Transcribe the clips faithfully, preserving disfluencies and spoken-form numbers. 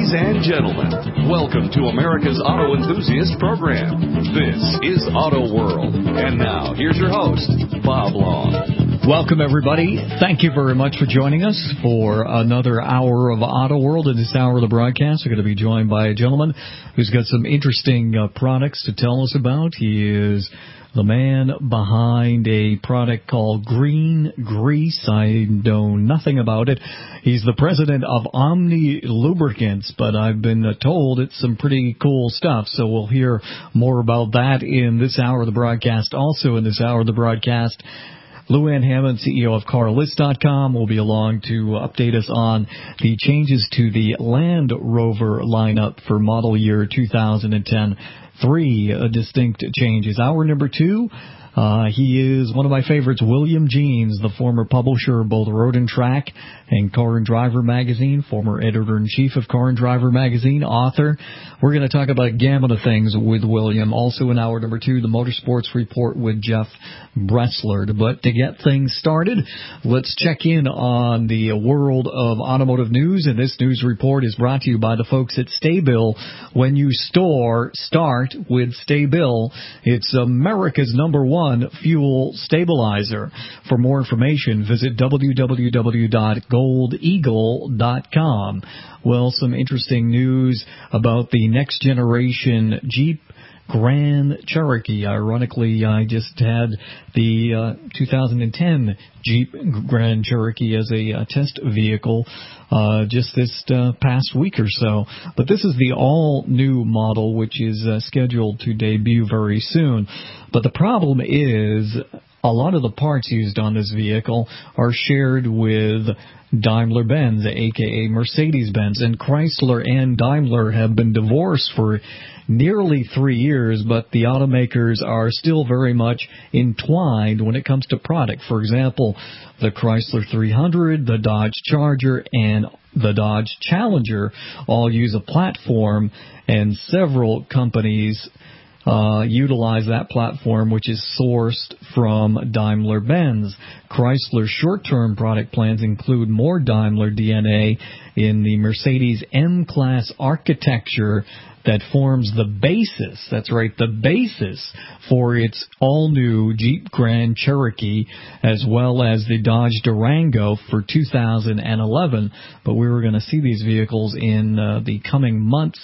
Ladies and gentlemen, welcome to America's Auto Enthusiast Program. This is Auto World. And now, here's your host, Bob Long. Welcome, everybody. Thank you very much for joining us for another hour of Auto World. In this hour of the broadcast, we're going to be joined by a gentleman who's got some interesting uh, products to tell us about. He is the man behind a product called Green Grease. I know nothing about it. He's the president of Omni Lubricants, but I've been told it's some pretty cool stuff. So we'll hear more about that in this hour of the broadcast. Also in this hour of the broadcast, Lou Ann Hammond, C E O of Car List dot com, will be along to update us on the changes to the Land Rover lineup for model year two thousand ten. Three uh, distinct changes. Hour number two, uh, he is one of my favorites, William Jeans, the former publisher of both Road and Track and Car and Driver magazine, former editor-in-chief of Car and Driver magazine, author. We're going to talk about a gamut of things with William. Also in hour number two, the Motorsports Report with Jeff Bressler. But to get things started, let's check in on the world of automotive news. And this news report is brought to you by the folks at Sta-Bil. When you store, start with Sta-Bil. It's America's number one fuel stabilizer. For more information, visit w w w dot gold eagle dot com. Well, some interesting news about the next generation Jeep Grand Cherokee. Ironically, I just had the uh, two thousand ten Jeep Grand Cherokee as a uh, test vehicle uh, just this uh, past week or so. But this is the all-new model, which is uh, scheduled to debut very soon. But the problem is a lot of the parts used on this vehicle are shared with Daimler-Benz, a k a. Mercedes-Benz, and Chrysler and Daimler have been divorced for nearly three years, but the automakers are still very much entwined when it comes to product. For example, the Chrysler three hundred, the Dodge Charger, and the Dodge Challenger all use a platform, and several companies Uh, utilize that platform, which is sourced from Daimler-Benz. Chrysler's short-term product plans include more Daimler D N A in the Mercedes M-Class architecture that forms the basis, that's right, the basis for its all-new Jeep Grand Cherokee, as well as the Dodge Durango for two thousand eleven. But we were going to see these vehicles in uh, the coming months.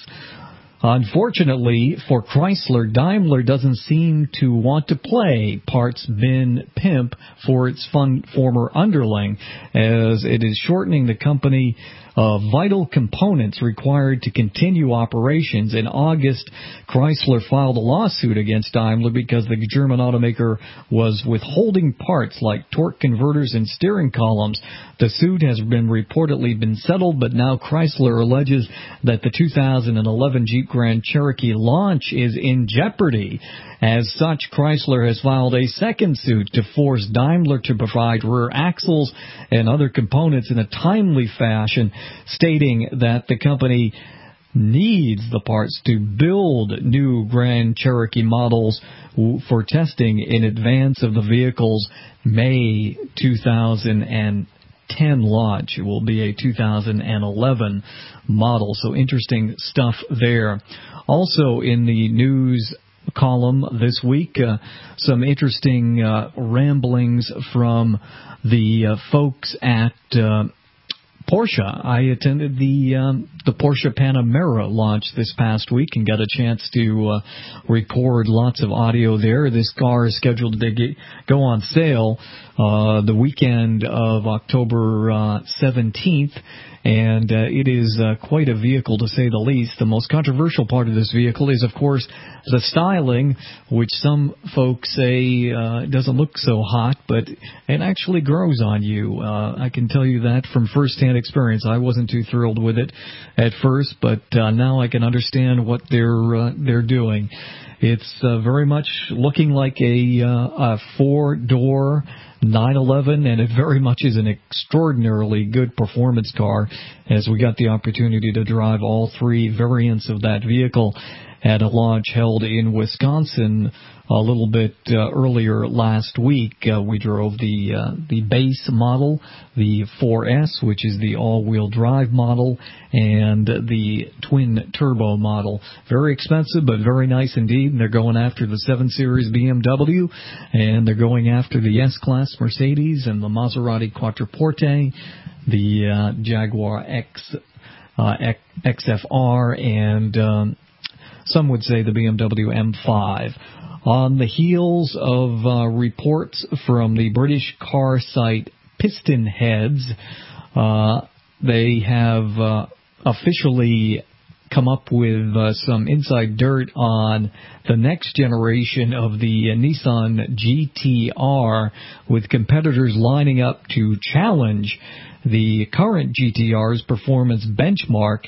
Unfortunately for Chrysler, Daimler doesn't seem to want to play parts bin pimp for its fun, former underling, as it is shortening the company uh, vital components required to continue operations. In August, Chrysler filed a lawsuit against Daimler because the German automaker was withholding parts like torque converters and steering columns. The suit has been reportedly been settled, but now Chrysler alleges that the two thousand eleven Jeep Grand Cherokee launch is in jeopardy. As such, Chrysler has filed a second suit to force Daimler to provide rear axles and other components in a timely fashion, stating that the company needs the parts to build new Grand Cherokee models for testing in advance of the vehicle's May two thousand ten launch. It will be a two thousand eleven model, so interesting stuff there. Also in the news column this week, uh, some interesting uh, ramblings from the uh, folks at uh, Porsche. I attended the um, the Porsche Panamera launch this past week and got a chance to uh, record lots of audio there. This car is scheduled to get, go on sale uh, the weekend of October uh, seventeenth. And uh, it is uh, quite a vehicle, to say the least. The most controversial part of this vehicle is, of course, the styling, which some folks say uh, doesn't look so hot, but it actually grows on you. Uh, I can tell you that from first-hand experience. I wasn't too thrilled with it at first, but uh, now I can understand what they're uh, they're doing. It's uh, very much looking like a, uh, a four-door nine eleven, and it very much is an extraordinarily good performance car, as we got the opportunity to drive all three variants of that vehicle at a launch held in Wisconsin a little bit uh, earlier last week. Uh, we drove the uh, the base model, the four S, which is the all-wheel drive model, and the twin-turbo model. Very expensive, but very nice indeed. And they're going after the seven series B M W, and they're going after the S-Class Mercedes and the Maserati Quattroporte, the uh, Jaguar X, uh, X F R, and um, some would say the B M W M five. On the heels of uh, reports from the British car site PistonHeads, uh, they have uh, officially come up with uh, some inside dirt on the next generation of the uh, Nissan G T R, with competitors lining up to challenge the current G T R's performance benchmark.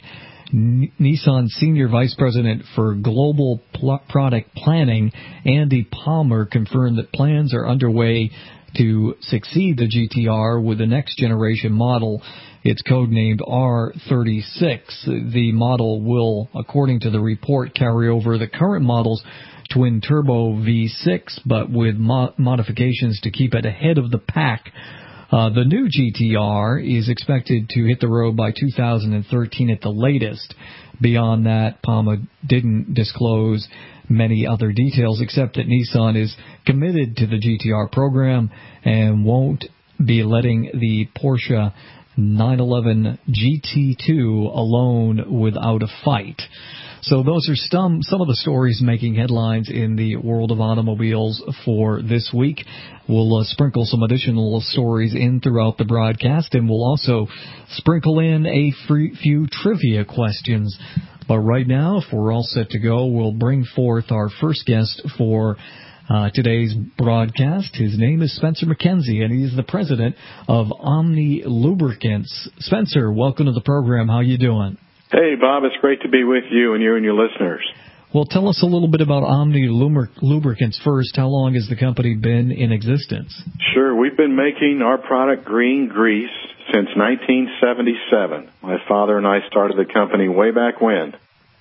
N- Nissan Senior Vice President for Global Pl- Product Planning, Andy Palmer, confirmed that plans are underway to succeed the G T R with the next generation model. It's codenamed R thirty-six. The model will, according to the report, carry over the current model's twin-turbo V six, but with mo- modifications to keep it ahead of the pack. Uh, the new G T R is expected to hit the road by two thousand thirteen at the latest. Beyond that, Palmer didn't disclose many other details, except that Nissan is committed to the G T R program and won't be letting the Porsche nine eleven G T two alone without a fight. So those are some, some of the stories making headlines in the world of automobiles for this week. We'll uh, sprinkle some additional stories in throughout the broadcast, and we'll also sprinkle in a free, few trivia questions. But right now, if we're all set to go, we'll bring forth our first guest for uh, today's broadcast. His name is Spencer McKenzie, and he's the president of Omni Lubricants. Spencer, welcome to the program. How you doing? Hey, Bob, it's great to be with you and you and your listeners. Well, tell us a little bit about Omni Lubricants first. How long has the company been in existence? Sure. We've been making our product, Green Grease, since nineteen seventy-seven. My father and I started the company way back when.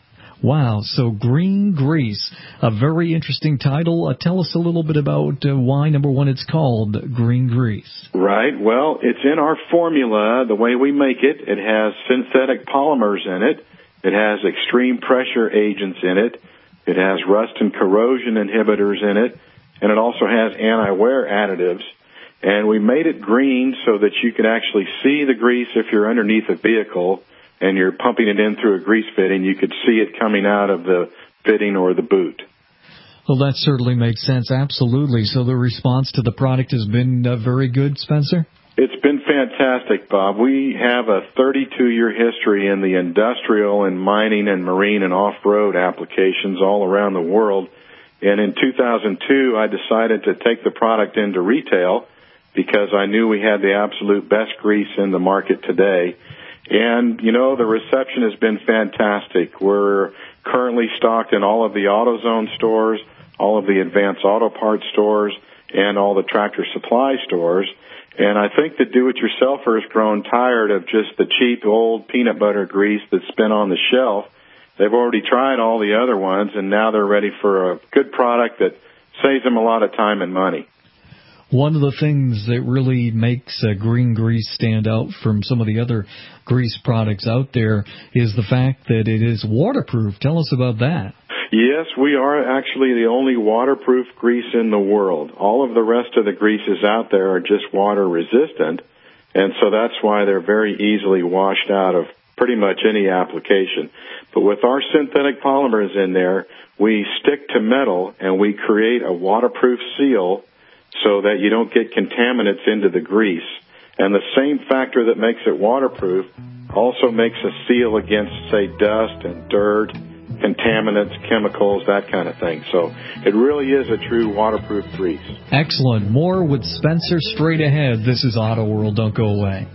Wow. So Green Grease, a very interesting title. Uh, tell us a little bit about uh, why, number one, it's called Green Grease. Right. Well, it's in our formula, the way we make it. It has synthetic polymers in it. It has extreme pressure agents in it. It has rust and corrosion inhibitors in it. And it also has anti-wear additives. And we made it green so that you can actually see the grease if you're underneath a vehicle and you're pumping it in through a grease fitting. You could see it coming out of the fitting or the boot. Well, that certainly makes sense. Absolutely. So the response to the product has been uh, very good, Spencer? It's been fantastic, Bob. We have a thirty-two year history in the industrial and mining and marine and off-road applications all around the world. And in two thousand two, I decided to take the product into retail because I knew we had the absolute best grease in the market today. And, you know, the reception has been fantastic. We're currently stocked in all of the AutoZone stores, all of the Advanced Auto Parts stores, and all the Tractor Supply stores. And I think the do-it-yourselfer has grown tired of just the cheap old peanut butter grease that's been on the shelf. They've already tried all the other ones, and now they're ready for a good product that saves them a lot of time and money. One of the things that really makes uh, Green Grease stand out from some of the other grease products out there is the fact that it is waterproof. Tell us about that. Yes, we are actually the only waterproof grease in the world. All of the rest of the greases out there are just water resistant, and so that's why they're very easily washed out of pretty much any application. But with our synthetic polymers in there, we stick to metal and we create a waterproof seal so that you don't get contaminants into the grease. And the same factor that makes it waterproof also makes a seal against, say, dust and dirt, contaminants, chemicals, that kind of thing. So it really is a true waterproof grease. Excellent. More with Spencer straight ahead. This is Auto World. Don't go away.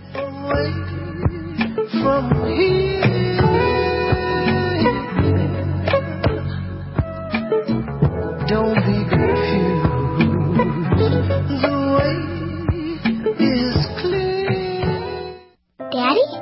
Away from here. Don't be confused. The way is clear. Daddy, what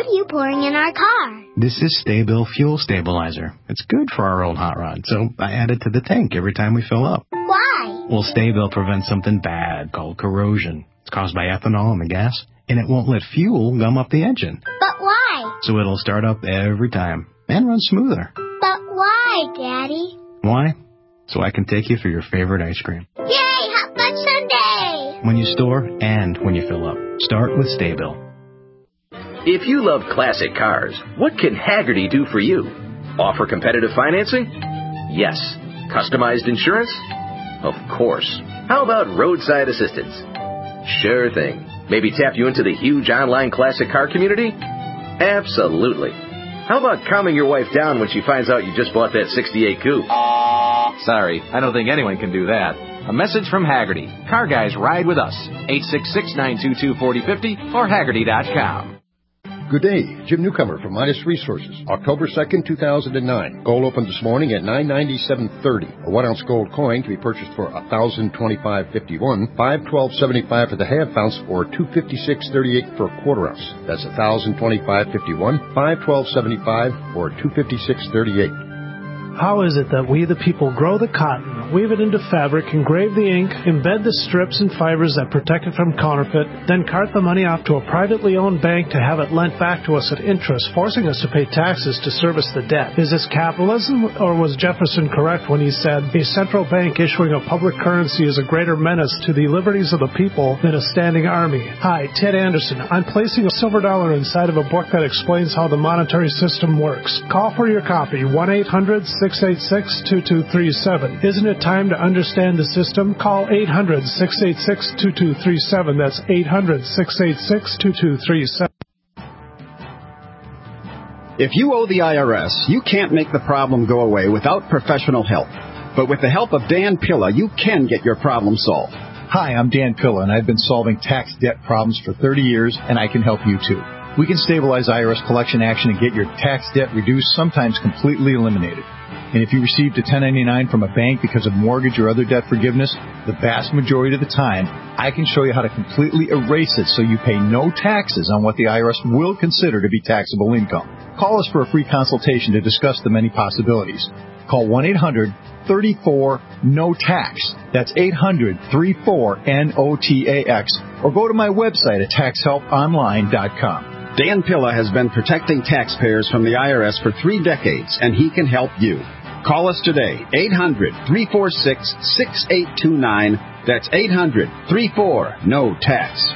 are you pouring in our car? This is Sta-Bil Fuel Stabilizer. It's good for our old hot rod, so I add it to the tank every time we fill up. Why? Well, Sta-Bil prevents something bad called corrosion. It's caused by ethanol in the gas, and it won't let fuel gum up the engine. But why? So it'll start up every time and run smoother. But why, Daddy? Why? So I can take you for your favorite ice cream. Yay, Hot Fudge Sundae! When you store and when you fill up. Start with Sta-Bil. If you love classic cars, what can Hagerty do for you? Offer competitive financing? Yes. Customized insurance? Of course. How about roadside assistance? Sure thing. Maybe tap you into the huge online classic car community? Absolutely. How about calming your wife down when she finds out you just bought that sixty-eight coupe? Sorry, I don't think anyone can do that. A message from Hagerty. Car guys ride with us. eight six six, nine two two, four zero five zero or Hagerty dot com. Good day. Jim Newcomer from Midas Resources. October second, two thousand nine. Gold opened this morning at nine ninety-seven thirty. A one-ounce gold coin can be purchased for one thousand twenty-five fifty-one. five twelve seventy-five for the half ounce or two fifty-six thirty-eight for a quarter ounce. That's one thousand twenty-five fifty-one. five twelve seventy-five or two fifty-six thirty-eight. How is it that we, the people, grow the cotton, weave it into fabric, engrave the ink, embed the strips and fibers that protect it from counterfeit, then cart the money off to a privately owned bank to have it lent back to us at interest, forcing us to pay taxes to service the debt? Is this capitalism, or was Jefferson correct when he said, a central bank issuing a public currency is a greater menace to the liberties of the people than a standing army? Hi, Ted Anderson. I'm placing a silver dollar inside of a book that explains how the monetary system works. Call for your copy, one eight hundred, six eight six, two two three seven. Isn't it time to understand the system? Call eight hundred, six eight six, two two three seven. That's eight hundred, six eight six, two two three seven. If you owe the I R S, you can't make the problem go away without professional help. But with the help of Dan Pilla, you can get your problem solved. Hi, I'm Dan Pilla, and I've been solving tax debt problems for thirty years, and I can help you too. We can stabilize I R S collection action and get your tax debt reduced, sometimes completely eliminated. And if you received a ten ninety-nine from a bank because of mortgage or other debt forgiveness, the vast majority of the time, I can show you how to completely erase it so you pay no taxes on what the I R S will consider to be taxable income. Call us for a free consultation to discuss the many possibilities. Call one eight hundred, three four, N O T A X. That's eight hundred, three four, N O T A X. Or go to my website at tax help online dot com. Dan Pilla has been protecting taxpayers from the I R S for three decades, and he can help you. Call us today, eight hundred, three four six, six eight two nine. That's eight hundred, three four, N O T A X.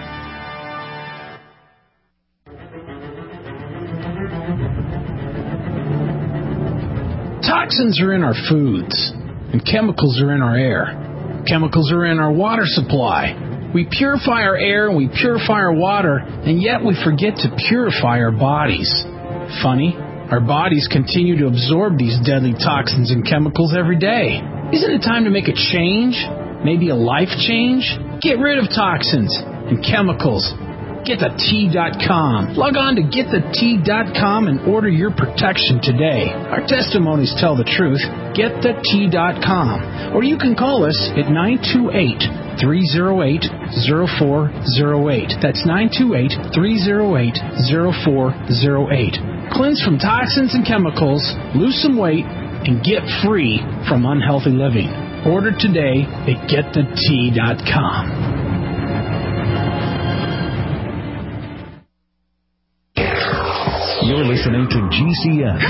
Toxins are in our foods, and chemicals are in our air. Chemicals are in our water supply. We purify our air and we purify our water, and yet we forget to purify our bodies. Funny, our bodies continue to absorb these deadly toxins and chemicals every day. Isn't it time to make a change? Maybe a life change? Get rid of toxins and chemicals. get the tea dot com. Log on to get the tea dot com and order your protection today. Our testimonies tell the truth. get the tea dot com. Or you can call us at nine two eight, three oh eight, oh four oh eight. That's nine two eight, three oh eight, oh four oh eight. Cleanse from toxins and chemicals, lose some weight, and get free from unhealthy living. Order today at get the tea dot com. You're listening to G C N,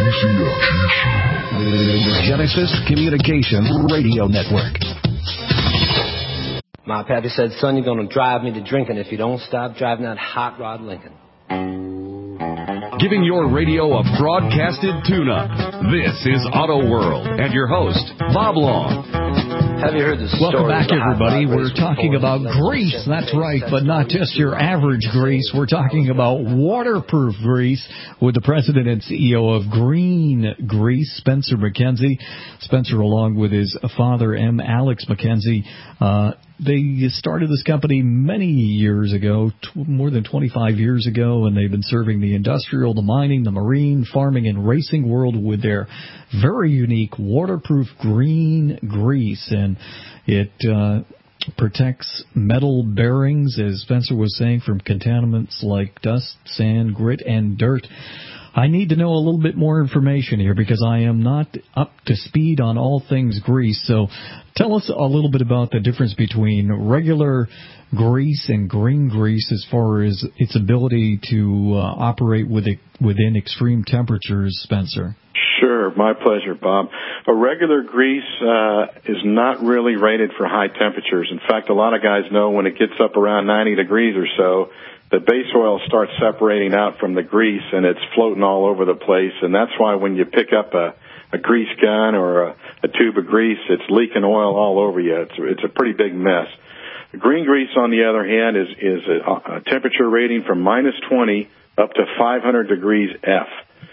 the Genesis Communications Radio Network. My pappy said, son, you're going to drive me to drinking if you don't stop driving that hot rod Lincoln. Giving your radio a broadcasted tune-up. This is Auto World and your host, Bob Long. Have you heard the story? Welcome back, everybody. We're talking about grease. That's right, but not just your average grease. We're talking about waterproof grease with the president and C E O of Green Grease, Spencer McKenzie. Spencer, along with his father, M. Alex McKenzie, uh, they started this company many years ago, t- more than twenty-five years ago, and they've been serving the industrial, the mining, the marine, farming, and racing world with their very unique waterproof green grease. And it uh, protects metal bearings, as Spencer was saying, from contaminants like dust, sand, grit, and dirt. I need to know a little bit more information here because I am not up to speed on all things grease. So tell us a little bit about the difference between regular grease and green grease as far as its ability to uh, operate with it, within extreme temperatures, Spencer. Sure, my pleasure, Bob. A regular grease uh, is not really rated for high temperatures. In fact, a lot of guys know when it gets up around ninety degrees or so, the base oil starts separating out from the grease and it's floating all over the place. And that's why when you pick up a, a grease gun or a, a tube of grease, it's leaking oil all over you. It's, it's a pretty big mess. Green grease, on the other hand, is, is a, a temperature rating from minus twenty up to five hundred degrees F.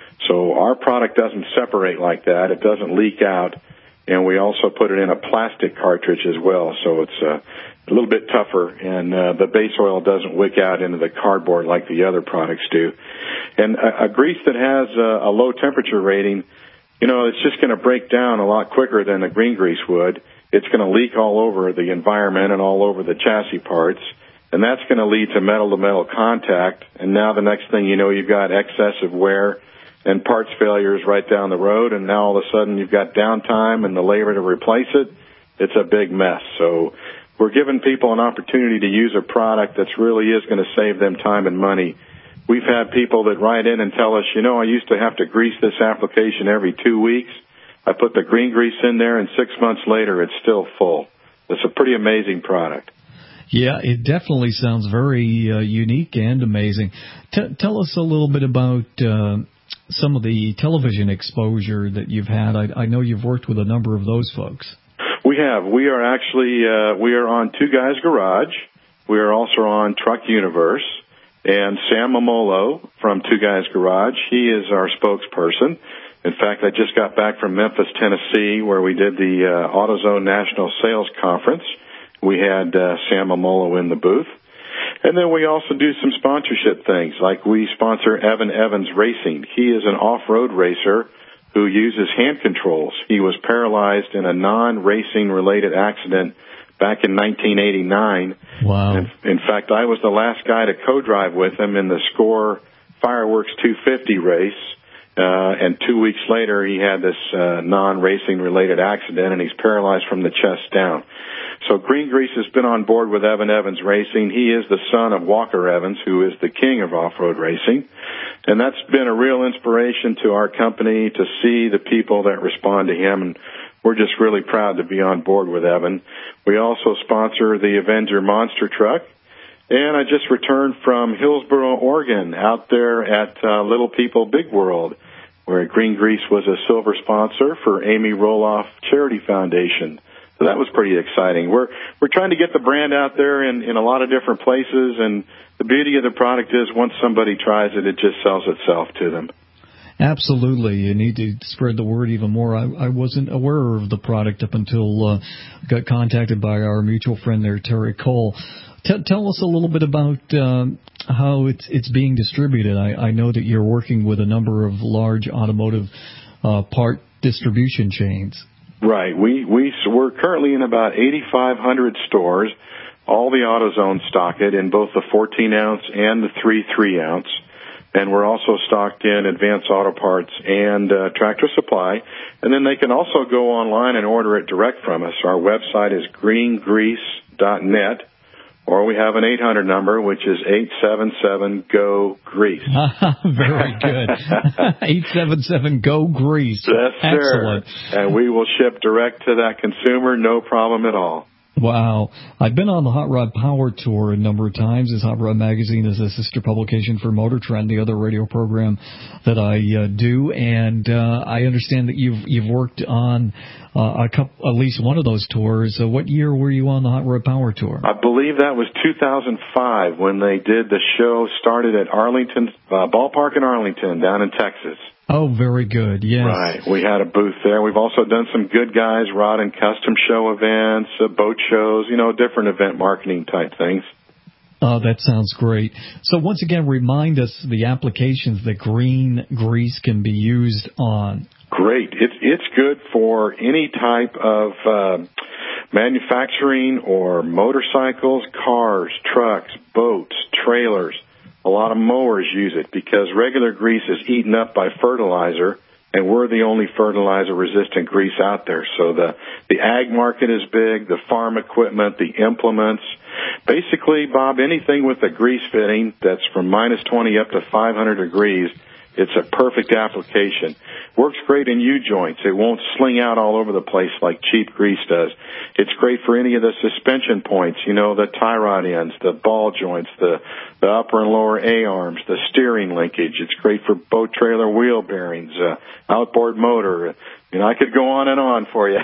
So our product doesn't separate like that. It doesn't leak out. And we also put it in a plastic cartridge as well. So it's uh, a little bit tougher, and uh, the base oil doesn't wick out into the cardboard like the other products do. And a, a grease that has a, a low temperature rating, you know, it's just going to break down a lot quicker than a green grease would. It's going to leak all over the environment and all over the chassis parts. And that's going to lead to metal-to-metal contact. And now the next thing you know, you've got excessive wear and parts failures right down the road, and now all of a sudden you've got downtime and the labor to replace it. It's a big mess. So we're giving people an opportunity to use a product that really is going to save them time and money. We've had people that write in and tell us, you know, I used to have to grease this application every two weeks. I put the green grease in there, and six months later it's still full. It's a pretty amazing product. Yeah, it definitely sounds very uh, unique and amazing. T- tell us a little bit about uh, some of the television exposure that you've had. I, I know you've worked with a number of those folks. We have. We are actually, uh, we are on Two Guys Garage. We are also on Truck Universe. And Sam Momolo from Two Guys Garage, he is our spokesperson. In fact, I just got back from Memphis, Tennessee, where we did the uh, AutoZone National Sales Conference. We had uh, Sam Momolo in the booth. And then we also do some sponsorship things, like we sponsor Evan Evans Racing. He is an off-road racer who uses hand controls. He was paralyzed in a non-racing related accident back in nineteen eighty-nine. Wow. In, in fact, I was the last guy to co-drive with him in the SCORE Fireworks two fifty race. Uh, and two weeks later, he had this uh, non-racing related accident, and he's paralyzed from the chest down. So Green Grease has been on board with Evan Evans Racing. He is the son of Walker Evans, who is the king of off-road racing. And that's been a real inspiration to our company to see the people that respond to him. And we're just really proud to be on board with Evan. We also sponsor the Avenger monster truck. And I just returned from Hillsboro, Oregon, out there at uh, Little People Big World, where Green Grease was a silver sponsor for Amy Roloff Charity Foundation. So that was pretty exciting. We're we're trying to get the brand out there in, in a lot of different places, and the beauty of the product is once somebody tries it, it just sells itself to them. Absolutely. You need to spread the word even more. I, I wasn't aware of the product up until uh, got contacted by our mutual friend there, Terry Cole. T- tell us a little bit about um, how it's it's being distributed. I, I know that you're working with a number of large automotive uh, part distribution chains. Right. We, we, we're currently in about eighty-five hundred stores. All the AutoZone stock it in both the fourteen ounce and the three three ounce. And we're also stocked in Advance Auto Parts and uh, Tractor Supply. And then they can also go online and order it direct from us. Our website is green grease dot net. Or we have an eight hundred number, which is eight seven seven G O Grease. Very good. eight seven seven G O Grease. That's Excellent. There. And we will ship direct to that consumer, no problem at all. Wow. I've been on the Hot Rod Power Tour a number of times. This Hot Rod Magazine is a sister publication for Motor Trend, the other radio program that I uh, do. And uh, I understand that you've you've worked on uh, a couple, at least one of those tours. Uh, what year were you on the Hot Rod Power Tour? I believe that was two thousand five when they did the show. Started at Arlington uh, Ballpark in Arlington, down in Texas. Oh, very good, yes. Right. We had a booth there. We've also done some Good Guys Rod and Custom Show events, uh, boat shows, you know, different event marketing type things. Oh, that sounds great. So once again, remind us the applications that Green Grease can be used on. Great. It's it's good for any type of uh, manufacturing or motorcycles, cars, trucks, boats, trailers. A lot of mowers use it because regular grease is eaten up by fertilizer, and we're the only fertilizer-resistant grease out there. So the, the ag market is big, the farm equipment, the implements. Basically, Bob, anything with a grease fitting that's from minus twenty up to five hundred degrees, it's a perfect application. Works great in U-joints. It won't sling out all over the place like cheap grease does. It's great for any of the suspension points, you know, the tie rod ends, the ball joints, the, the upper and lower A-arms, the steering linkage. It's great for boat trailer wheel bearings, uh, outboard motor. You know, I could go on and on for you.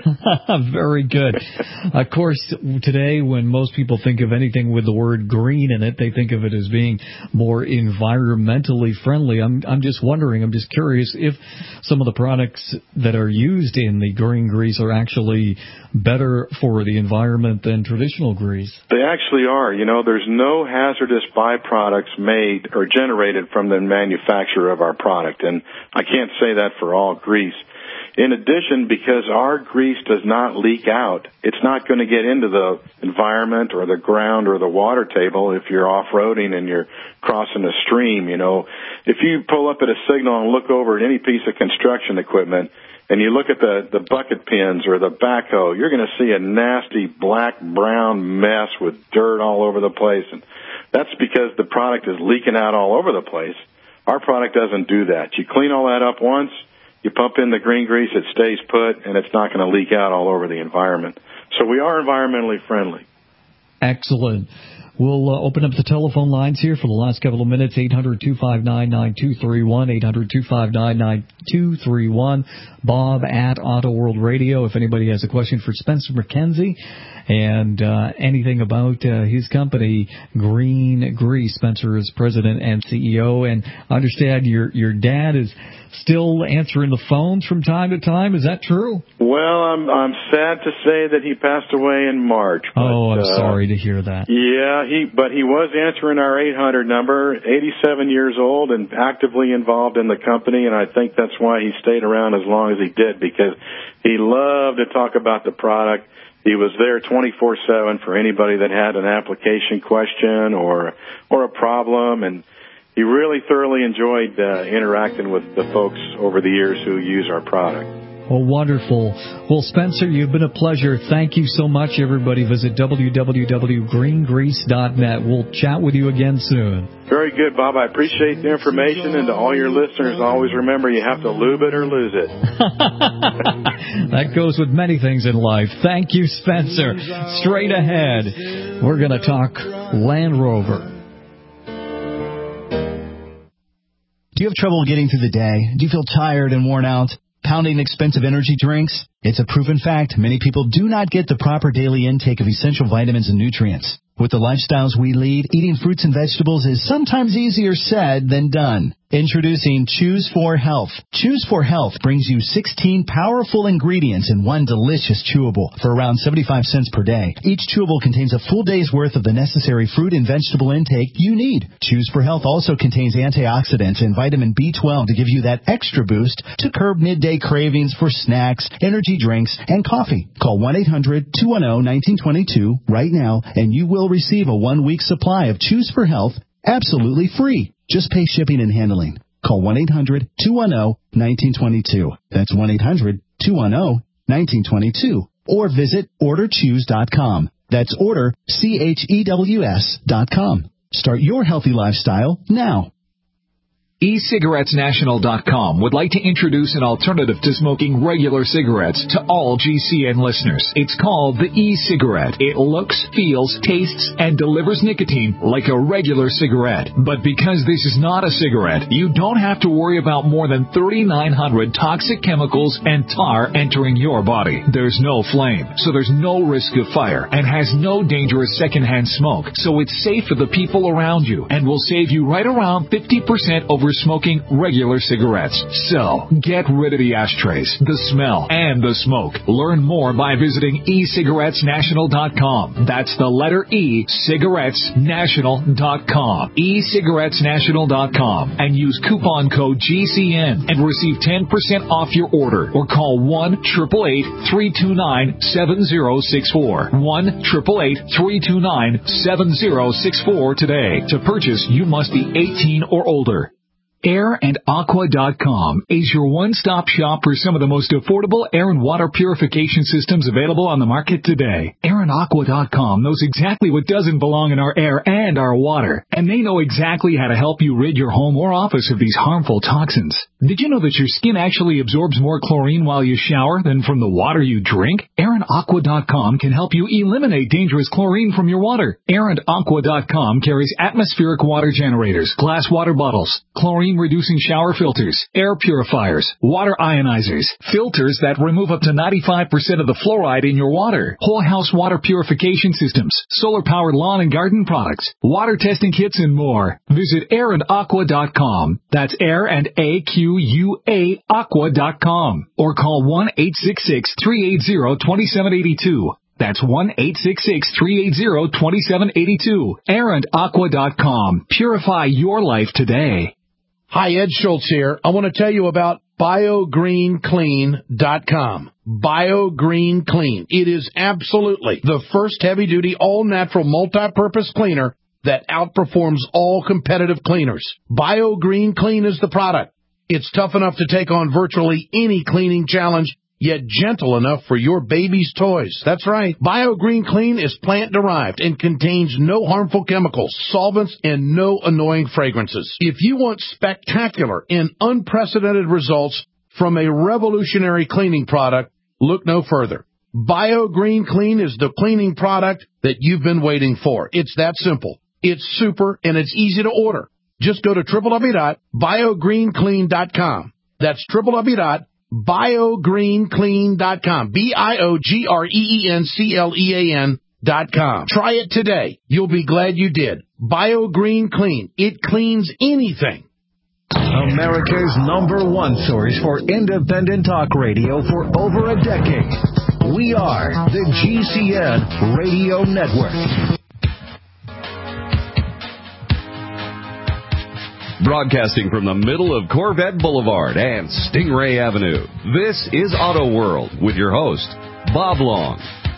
Very good. Of course, today when most people think of anything with the word green in it, they think of it as being more environmentally friendly. I'm I'm just wondering, I'm just curious if some of the products that are used in the green grease are actually better for the environment than traditional grease. They actually are. You know, there's no hazardous byproducts made or generated from the manufacturer of our product, and I can't say that for all grease. In addition, because our grease does not leak out, it's not going to get into the environment or the ground or the water table if you're off-roading and you're crossing a stream. You know, if you pull up at a signal and look over at any piece of construction equipment and you look at the, the bucket pins or the backhoe, you're going to see a nasty black-brown mess with dirt all over the place. And that's because the product is leaking out all over the place. Our product doesn't do that. You clean all that up once, you pump in the green grease, it stays put, and it's not going to leak out all over the environment. So we are environmentally friendly. Excellent. We'll uh, open up the telephone lines here for the last couple of minutes, eight hundred, two five nine, nine two three one, eight hundred, two five nine, nine two three one, Bob at Auto World Radio. If anybody has a question for Spencer McKenzie and uh, anything about uh, his company, Green Grease. Spencer is president and C E O, and I understand your your dad is still answering the phones from time to time. Is that true? Well, I'm I'm sad to say that he passed away in March. But, oh, I'm uh, sorry to hear that. Yeah, he but he was answering our eight hundred number, eighty-seven years old and actively involved in the company, and I think that's why he stayed around as long as he did, because he loved to talk about the product. He was there twenty-four seven for anybody that had an application question or or a problem, and he really thoroughly enjoyed uh, interacting with the folks over the years who use our product. Well, wonderful. Well, Spencer, you've been a pleasure. Thank you so much, everybody. Visit w w w dot green grease dot net. We'll chat with you again soon. Very good, Bob. I appreciate the information, and to all your listeners, always remember you have to lube it or lose it. That goes with many things in life. Thank you, Spencer. Straight ahead, we're going to talk Land Rover. Do you have trouble getting through the day? Do you feel tired and worn out? Pounding expensive energy drinks? It's a proven fact many people do not get the proper daily intake of essential vitamins and nutrients. With the lifestyles we lead, eating fruits and vegetables is sometimes easier said than done. Introducing Choose four Health. Choose four Health brings you sixteen powerful ingredients in one delicious chewable for around seventy-five cents per day. Each chewable contains a full day's worth of the necessary fruit and vegetable intake you need. Choose four Health also contains antioxidants and vitamin B twelve to give you that extra boost to curb midday cravings for snacks, energy drinks, and coffee. Call one eight hundred, two one zero, one nine two two right now, and you will receive a one-week supply of Choose four Health absolutely free. Just pay shipping and handling. Call one eight hundred, two one zero, one nine two two. That's one eight hundred, two one zero, one nine two two. Or visit order choose dot com. That's order, C H E W S dot com. Start your healthy lifestyle now. e cigarettes national dot com would like to introduce an alternative to smoking regular cigarettes to all G C N listeners. It's called the e-cigarette. It looks, feels, tastes, and delivers nicotine like a regular cigarette. But because this is not a cigarette, you don't have to worry about more than thirty-nine hundred toxic chemicals and tar entering your body. There's no flame, so there's no risk of fire, and has no dangerous secondhand smoke, so it's safe for the people around you and will save you right around fifty percent over smoking regular cigarettes. So, get rid of the ashtrays, the smell, and the smoke. Learn more by visiting e cigarettes national dot com. That's the letter E, cigarettes national dot com. e cigarettes national dot com. And use coupon code G C N and receive ten percent off your order. Or call one eight eight eight, three two nine, seven zero six four. one eight eight eight, three two nine, seven zero six four today. To purchase, you must be eighteen or older. air and aqua dot com is your one-stop shop for some of the most affordable air and water purification systems available on the market today. air and aqua dot com knows exactly what doesn't belong in our air and our water, and they know exactly how to help you rid your home or office of these harmful toxins. Did you know that your skin actually absorbs more chlorine while you shower than from the water you drink? air and aqua dot com can help you eliminate dangerous chlorine from your water. air and aqua dot com carries atmospheric water generators, glass water bottles, chlorine reducing shower filters, air purifiers, water ionizers, filters that remove up to ninety-five percent of the fluoride in your water, whole house water purification systems, solar powered lawn and garden products, water testing kits, and more. Visit air and aqua dot com. That's air and A Q U A aqua dot com. Or call one eight six six, three eight zero, two seven eight two. That's one eight six six, three eight zero, two seven eight two. air and aqua dot com. Purify your life today. Hi, Ed Schultz here. I want to tell you about bio green clean dot com. BioGreen Clean. It is absolutely the first heavy-duty, all-natural, multi-purpose cleaner that outperforms all competitive cleaners. BioGreen Clean is the product. It's tough enough to take on virtually any cleaning challenge, yet gentle enough for your baby's toys. That's right. BioGreen Clean is plant-derived and contains no harmful chemicals, solvents, and no annoying fragrances. If you want spectacular and unprecedented results from a revolutionary cleaning product, look no further. BioGreen Clean is the cleaning product that you've been waiting for. It's that simple. It's super, and it's easy to order. Just go to w w w dot bio green clean dot com. That's w w w dot bio green clean dot com. B I O G R E E N C L E A N dot com. Try it today. You'll be glad you did. BioGreen Clean. It cleans anything. America's number one source for independent talk radio for over a decade. We are the G C N Radio Network. Broadcasting from the middle of Corvette Boulevard and Stingray Avenue, this is Auto World with your host, Bob Long.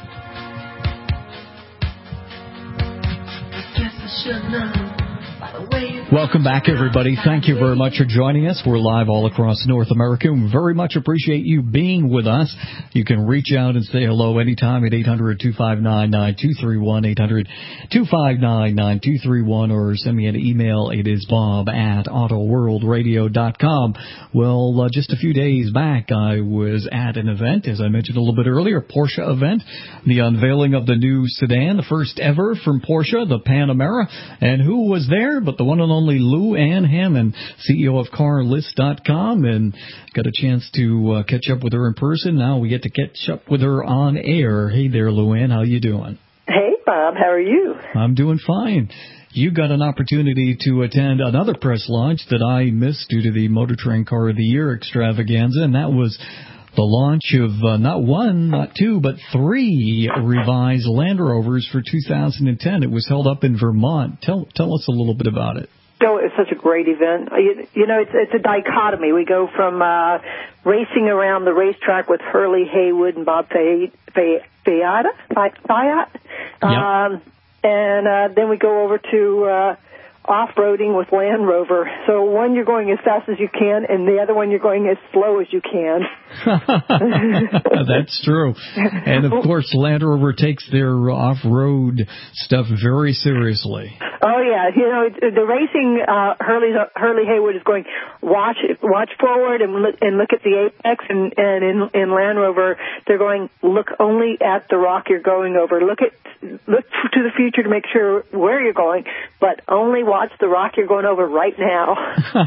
Welcome back, everybody. Thank you very much for joining us. We're live all across North America. We very much appreciate you being with us. You can reach out and say hello anytime at eight hundred, two five nine, nine two three one, eight hundred, two five nine, nine two three one, or send me an email. It is bob at auto world radio dot com. Well, uh, just a few days back, I was at an event, as I mentioned a little bit earlier, Porsche event, the unveiling of the new sedan, the first ever from Porsche, the Panamera. And who was there but the one and only Lou Ann Hammond, C E O of car list dot com, and got a chance to uh, catch up with her in person. Now we get to catch up with her on air. Hey there, Lou Ann. How you doing? Hey, Bob. How are you? I'm doing fine. You got an opportunity to attend another press launch that I missed due to the Motor Trend Car of the Year extravaganza, and that was the launch of uh, not one, not two, but three revised Land Rovers for two thousand ten. It was held up in Vermont. Tell tell us a little bit about it. Oh, it's such a great event. You, you know, it's it's a dichotomy. We go from uh, racing around the racetrack with Hurley Haywood and Bob Fay, Fay, Fayada, Fayat, um, and uh, then we go over to uh, off-roading with Land Rover. So one, you're going as fast as you can, and the other one, you're going as slow as you can. That's true. And, of course, Land Rover takes their off-road stuff very seriously. Oh, yeah. You know, the racing, uh, Hurley, Hurley Haywood is going, watch watch forward and look, and look at the apex, and, and in, in Land Rover, they're going, look only at the rock you're going over. Look at look to the future to make sure where you're going, but only watch watch the rock you're going over right now.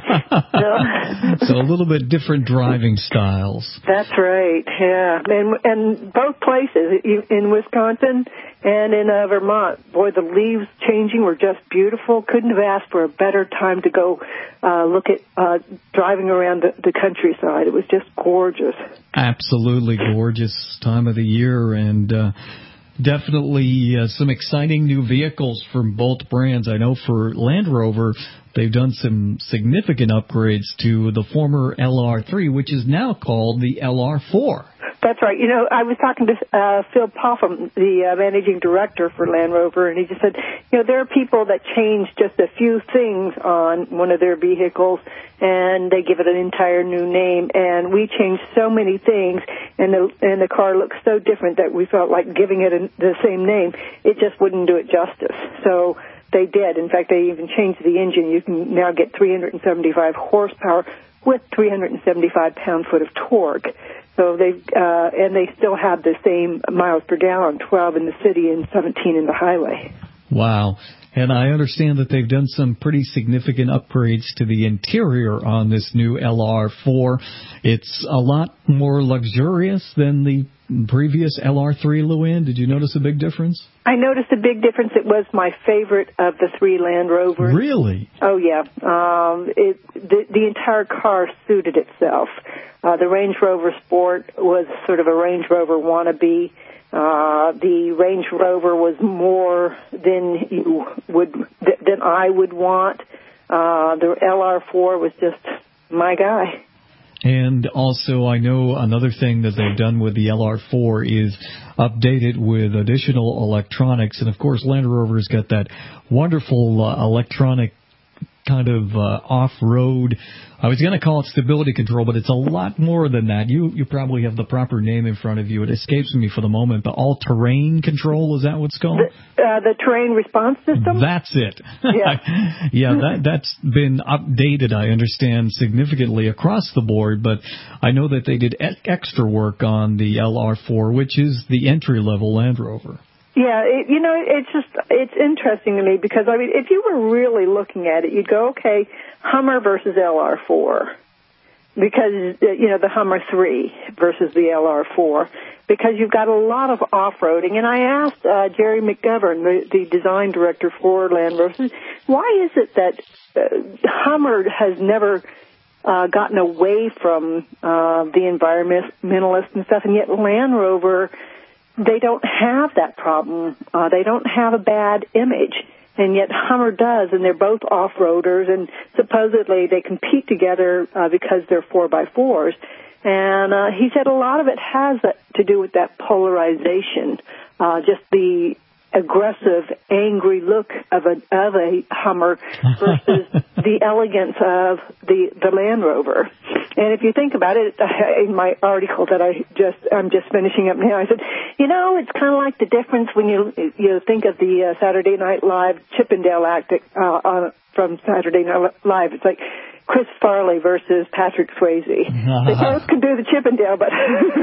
so, so a little bit different driving styles. That's right, yeah. And, and both places, in Wisconsin and in uh, Vermont, boy, the leaves changing were just beautiful. Couldn't have asked for a better time to go uh, look at uh, driving around the, the countryside. It was just gorgeous. Absolutely gorgeous time of the year, and uh, definitely uh, some exciting new vehicles from both brands. I know for Land Rover, they've done some significant upgrades to the former L R three, which is now called the L R four. That's right. You know, I was talking to uh, Phil Popham, the uh, managing director for Land Rover, and he just said, you know, there are people that change just a few things on one of their vehicles, and they give it an entire new name. And we changed so many things, and the and the car looks so different that we felt like giving it a, the same name, it just wouldn't do it justice. So they did. In fact, they even changed the engine. You can now get three hundred seventy-five horsepower with three hundred seventy-five pound-foot of torque. So they uh, and they still have the same miles per gallon, twelve in the city and seventeen in the highway. Wow. And I understand that they've done some pretty significant upgrades to the interior on this new L R four. It's a lot more luxurious than the previous L R three, Luann. Did you notice a big difference? I noticed a big difference. It was my favorite of the three Land Rovers. Really? Oh, yeah. Um, it, the, the entire car suited itself. Uh, the Range Rover Sport was sort of a Range Rover wannabe. Uh, the Range Rover was more than you would, than I would want. Uh, the L R four was just my guy. And also, I know another thing that they've done with the L R four is updated with additional electronics. And, of course, Land Rover's got that wonderful uh, electronic kind of uh, off-road. I was going to call it stability control, but it's a lot more than that. You you probably have the proper name in front of you. It escapes me for the moment, but all-terrain control, is that what it's called? The, uh, the terrain response system? That's it. Yeah, yeah that, that's been updated, I understand, significantly across the board, but I know that they did e- extra work on the L R four, which is the entry-level Land Rover. Yeah, it, you know, it's just, it's interesting to me because, I mean, if you were really looking at it, you'd go, okay, Hummer versus L R four, because, you know, the Hummer three versus the L R four, because you've got a lot of off-roading. And I asked uh, Jerry McGovern, the, the design director for Land Rover, why is it that uh, Hummer has never uh, gotten away from uh, the environmentalists and stuff, and yet Land Rover, they don't have that problem. Uh, they don't have a bad image, and yet Hummer does, and they're both off-roaders, and supposedly they compete together uh, because they're four by fours. And uh, he said a lot of it has that, to do with that polarization, uh, just the aggressive, angry look of a of a Hummer versus the elegance of the the Land Rover. And if you think about it, in my article that I just I'm just finishing up now, I said, you know, it's kind of like the difference when you you think of the uh, Saturday Night Live Chippendale act uh, on, from Saturday Night Live. It's like Chris Farley versus Patrick Swayze. They both can do the Chippendale, but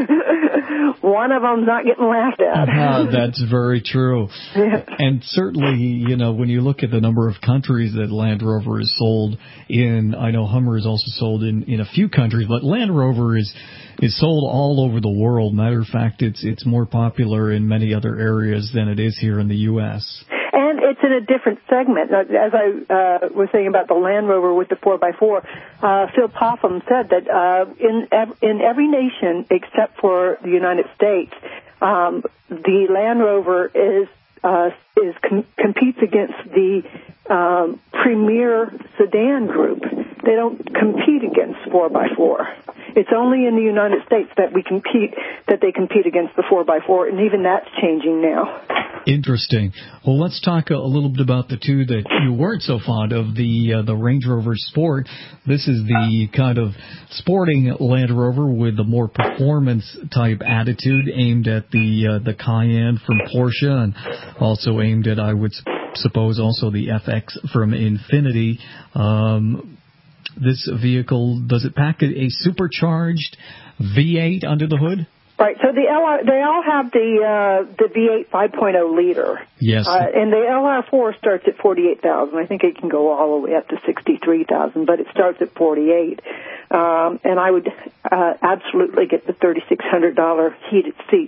one of them's not getting laughed at. Uh, that's very true. Yeah. And certainly, you know, when you look at the number of countries that Land Rover is sold in, I know Hummer is also sold in, in a few countries, but Land Rover is is sold all over the world. Matter of fact, it's it's more popular in many other areas than it is here in the U S And it's in a different segment. As I uh, was saying about the Land Rover with the four by four, uh, Phil Popham said that uh, in ev- in every nation except for the United States, um, the Land Rover is uh, is com- competes against the um, premier sedan group. They don't compete against four by four. It's only in the United States that we compete, that they compete against the four by four, and even that's changing now. Interesting. Well, let's talk a, a little bit about the two that you weren't so fond of, the uh, the Range Rover Sport. This is the kind of sporting Land Rover with the more performance-type attitude aimed at the uh, the Cayenne from Porsche, and also aimed at, I would suppose, also the F X from Infiniti. Um, this vehicle, does it pack a, a supercharged V eight under the hood? Right. So the L R, they all have the uh, the V eight five point oh liter. Yes. Uh, and the L R four starts at forty-eight thousand. I think it can go all the way up to sixty-three thousand, but it starts at forty-eight. Um, and I would uh, absolutely get the thirty-six hundred dollars heated seats.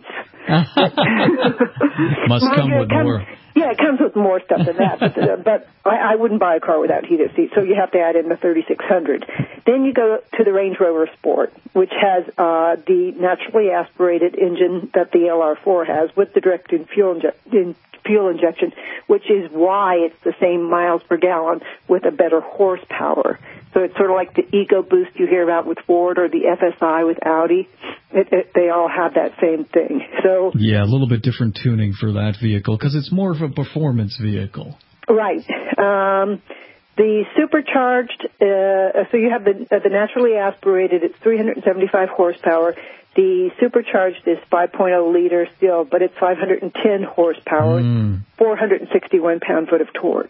Must come yeah, with comes, more. Yeah, it comes with more stuff than that. But, uh, but I, I wouldn't buy a car without heated seats, so you have to add in the thirty-six hundred. Then you go to the Range Rover Sport, which has uh, the naturally aspirated engine that the L R four has with the direct in fuel, inje- in fuel injection, which is why it's the same miles per gallon with a better horsepower. So it's sort of like the EcoBoost you hear about with Ford or the F S I with Audi. It, it, they all have that same thing. So yeah, a little bit different tuning for that vehicle because it's more of a performance vehicle. Right. Um, the supercharged, uh, so you have the uh, the naturally aspirated. It's three hundred seventy-five horsepower. The supercharged is five point oh liter still, but it's five hundred ten horsepower, mm. four hundred sixty-one pound-foot of torque.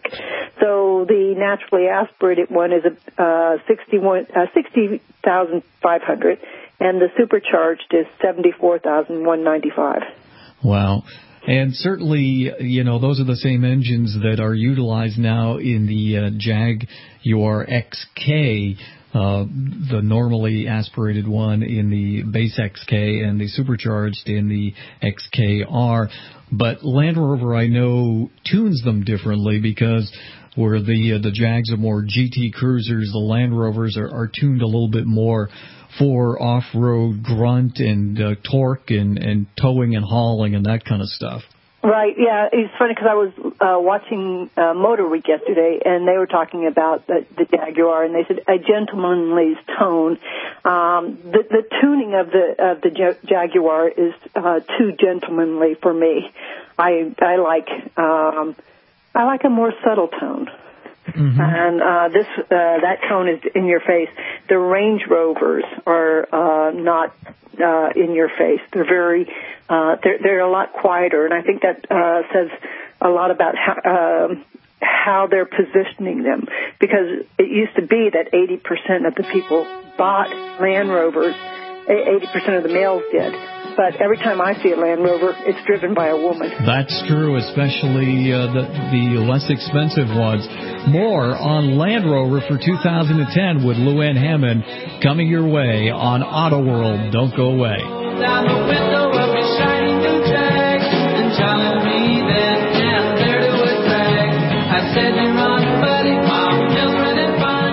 So the naturally aspirated one is a uh, sixty-one, uh, sixty thousand five hundred, and the supercharged is seventy-four thousand one hundred ninety-five. Wow. And certainly, you know, those are the same engines that are utilized now in the uh, Jaguar X K. Uh, the normally aspirated one in the base X K and the supercharged in the X K R. But Land Rover, I know, tunes them differently because where the uh, the Jags are more G T cruisers, the Land Rovers are, are tuned a little bit more for off-road grunt and uh, torque and, and towing and hauling and that kind of stuff. Right, yeah. It's funny because I was uh, watching uh, Motor Week yesterday, and they were talking about the, the Jaguar, and they said a gentlemanly tone. Um, the, the tuning of the of the Jaguar is uh, too gentlemanly for me. I I like um, I like a more subtle tone. Mm-hmm. And uh, this uh, that tone is in your face. The Range Rovers are uh, not uh, in your face. They're very uh, they're they're a lot quieter, and I think that uh, says a lot about how. Um, how they're positioning them, because it used to be that eighty percent of the people bought Land Rovers, eighty percent of the males did. But every time I see a Land Rover, it's driven by a woman. That's true, especially uh, the, the less expensive ones. More on Land Rover for two thousand ten with Lou Ann Hammond coming your way on Auto World. Don't go away. Down the window of a shiny new Jag and telling me that I'm there to attract. I said you're on, buddy, my mills running fine.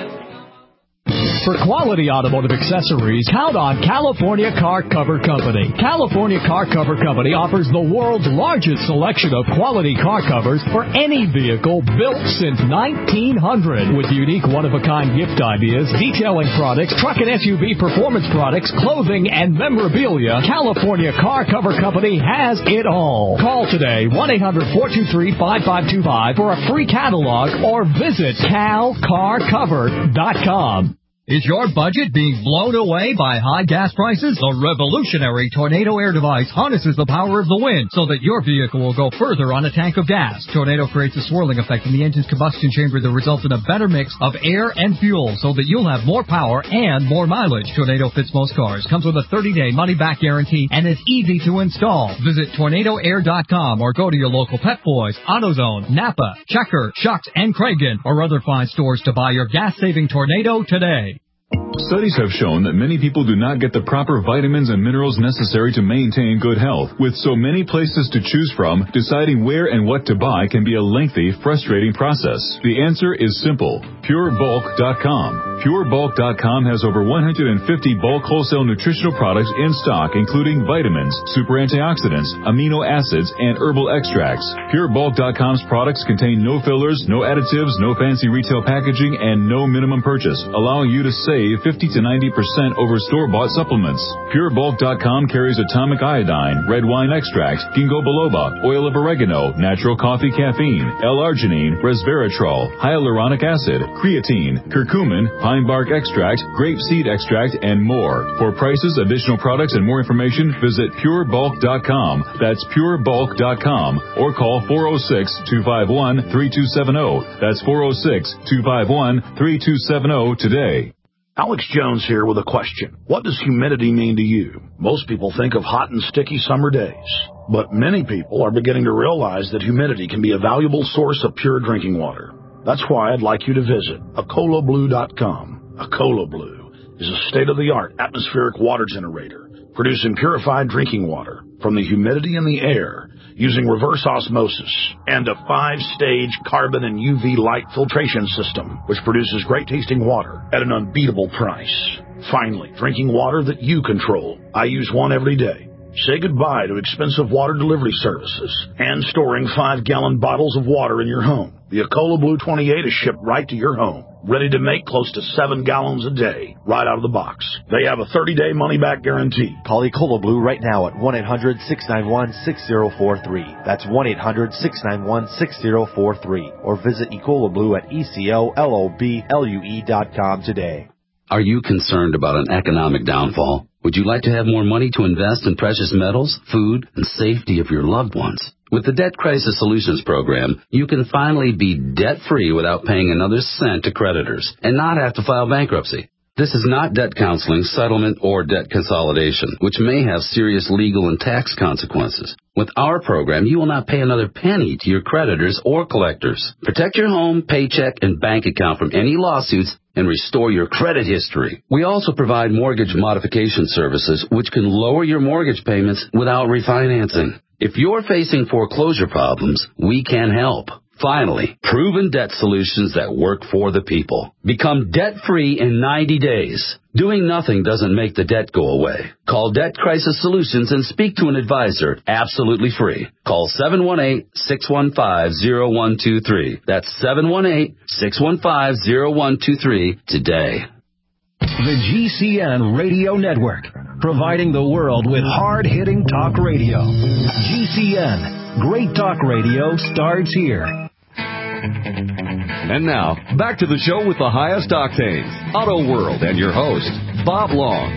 For quality automotive accessories, count on California Car Cover Company. California Car Cover Company offers the world's largest selection of quality car covers for any vehicle built since nineteen hundred. With unique one-of-a-kind gift ideas, detailing products, truck and S U V performance products, clothing, and memorabilia, California Car Cover Company has it all. Call today, one eight hundred four two three five five two five for a free catalog or visit cal car cover dot com. Is your budget being blown away by high gas prices? The revolutionary Tornado air device harnesses the power of the wind so that your vehicle will go further on a tank of gas. Tornado creates a swirling effect in the engine's combustion chamber that results in a better mix of air and fuel so that you'll have more power and more mileage. Tornado fits most cars, comes with a thirty-day money-back guarantee, and is easy to install. Visit tornado air dot com or go to your local Pep Boys, AutoZone, Napa, Checker, Schucks, and Kragen, or other fine stores to buy your gas-saving Tornado today. Studies have shown that many people do not get the proper vitamins and minerals necessary to maintain good health. With so many places to choose from, deciding where and what to buy can be a lengthy, frustrating process. The answer is simple. pure bulk dot com. pure bulk dot com has over one hundred fifty bulk wholesale nutritional products in stock, including vitamins, super antioxidants, amino acids, and herbal extracts. pure bulk dot com's products contain no fillers, no additives, no fancy retail packaging, and no minimum purchase, allowing you to save fifty to ninety percent over store-bought supplements. pure bulk dot com carries atomic iodine, red wine extract, ginkgo biloba, oil of oregano, natural coffee caffeine, L-arginine, resveratrol, hyaluronic acid, creatine, curcumin, pine bark extract, grape seed extract, and more. For prices, additional products, and more information, visit pure bulk dot com. That's pure bulk dot com. Or call four oh six, two five one, three two seven oh. That's four oh six, two five one, three two seven oh today. Alex Jones here with a question. What does humidity mean to you? Most people think of hot and sticky summer days, but many people are beginning to realize that humidity can be a valuable source of pure drinking water. That's why I'd like you to visit Acola Blue dot com. Acola Blue is a state-of-the-art atmospheric water generator producing purified drinking water from the humidity in the air using reverse osmosis and a five-stage carbon and U V light filtration system, which produces great-tasting water at an unbeatable price. Finally, drinking water that you control. I use one every day. Say goodbye to expensive water delivery services and storing five-gallon bottles of water in your home. The Acola Blue twenty-eight is shipped right to your home, ready to make close to seven gallons a day, right out of the box. They have a thirty-day money-back guarantee. Call Ecola Blue right now at one eight hundred six nine one six zero four three. That's one eight hundred six nine one six zero four three. Or visit Ecola Blue at E C O L O B L U E dot com today. Are you concerned about an economic downfall? Would you like to have more money to invest in precious metals, food, and safety of your loved ones? With the Debt Crisis Solutions Program, you can finally be debt-free without paying another cent to creditors and not have to file bankruptcy. This is not debt counseling, settlement, or debt consolidation, which may have serious legal and tax consequences. With our program, you will not pay another penny to your creditors or collectors. Protect your home, paycheck, and bank account from any lawsuits and restore your credit history. We also provide mortgage modification services, which can lower your mortgage payments without refinancing. If you're facing foreclosure problems, we can help. Finally, proven debt solutions that work for the people. Become debt-free in ninety days. Doing nothing doesn't make the debt go away. Call Debt Crisis Solutions and speak to an advisor absolutely free. Call seven one eight, six one five, zero one two three. That's seven one eight, six one five, zero one two three today. The G C N Radio Network, providing the world with hard-hitting talk radio. G C N, great talk radio starts here. And now, back to the show with the highest octanes, Auto World, and your host, Bob Long.